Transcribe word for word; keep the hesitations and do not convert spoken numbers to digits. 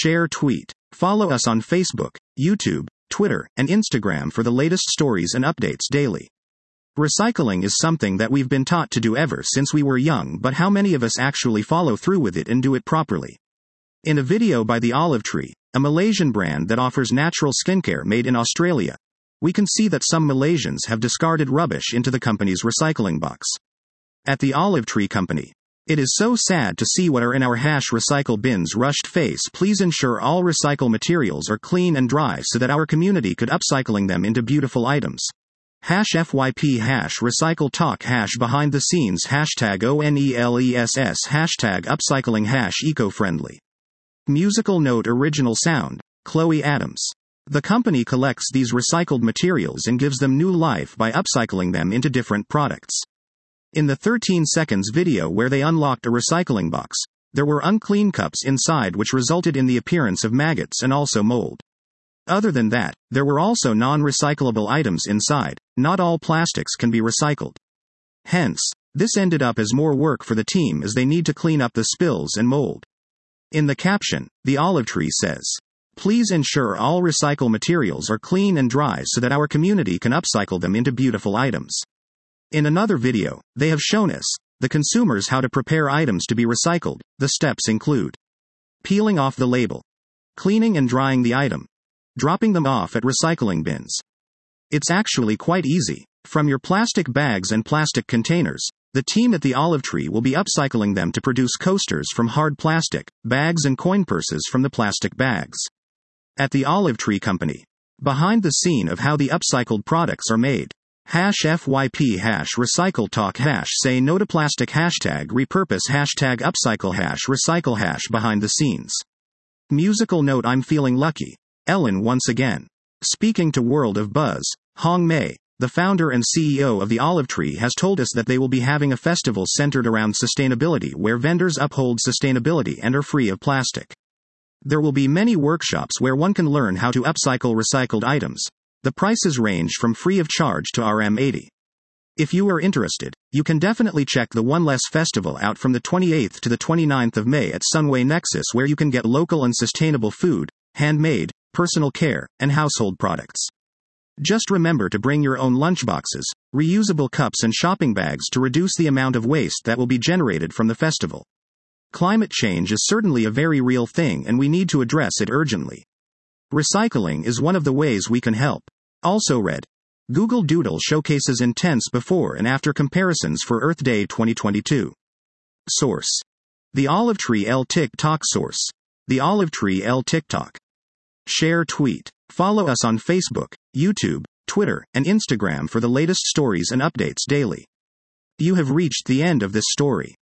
share, tweet. Follow us on Facebook, YouTube, Twitter, and Instagram for the latest stories and updates daily. Recycling is something that we've been taught to do ever since we were young, but how many of us actually follow through with it and do it properly? In a video by The Olive Tree, a Malaysian brand that offers natural skincare made in Australia, we can see that some Malaysians have discarded rubbish into the company's recycling box. At The Olive Tree Company, it is so sad to see what are in our hash recycle bins. Rushed face. Please ensure all recycle materials are clean and dry so that our community could upcycling them into beautiful items. Hash F Y P hash recycle talk hash behind the scenes hashtag O N E L E S S hashtag upcycling hash eco-friendly. Musical note. Original sound, Chloe Adams. The company collects these recycled materials and gives them new life by upcycling them into different products. In the thirteen seconds video where they unlocked a recycling box, there were unclean cups inside which resulted in the appearance of maggots and also mold. Other than that, there were also non-recyclable items inside. Not all plastics can be recycled. Hence, this ended up as more work for the team as they need to clean up the spills and mold. In the caption, The Olive Tree says, "Please ensure all recycle materials are clean and dry so that our community can upcycle them into beautiful items." In another video, they have shown us, the consumers, how to prepare items to be recycled. The steps include peeling off the label, cleaning and drying the item, dropping them off at recycling bins. It's actually quite easy. From your plastic bags and plastic containers, the team at The Olive Tree will be upcycling them to produce coasters from hard plastic, bags and coin purses from the plastic bags. At The Olive Tree Company, behind the scene of how the upcycled products are made. Hash F Y P hash recycle talk hash say no to plastic hashtag repurpose hashtag upcycle hash recycle hash behind the scenes. Musical note. I'm feeling lucky. Ellen once again. Speaking to World of Buzz, Hong Mei, the founder and C E O of The Olive Tree, has told us that they will be having a festival centered around sustainability where vendors uphold sustainability and are free of plastic. There will be many workshops where one can learn how to upcycle recycled items. The prices range from free of charge to R M eighty. If you are interested, you can definitely check the One Less Festival out from the twenty-eighth to the twenty-ninth of May at Sunway Nexus, where you can get local and sustainable food, handmade, personal care, and household products. Just remember to bring your own lunchboxes, reusable cups and shopping bags to reduce the amount of waste that will be generated from the festival. Climate change is certainly a very real thing and we need to address it urgently. Recycling is one of the ways we can help. Also read, Google Doodle showcases intense before and after comparisons for Earth Day twenty twenty-two. Source: The Olive Tree L TikTok. Source: The Olive Tree L TikTok. Share, tweet. Follow us on Facebook, YouTube, Twitter, and Instagram for the latest stories and updates daily. You have reached the end of this story.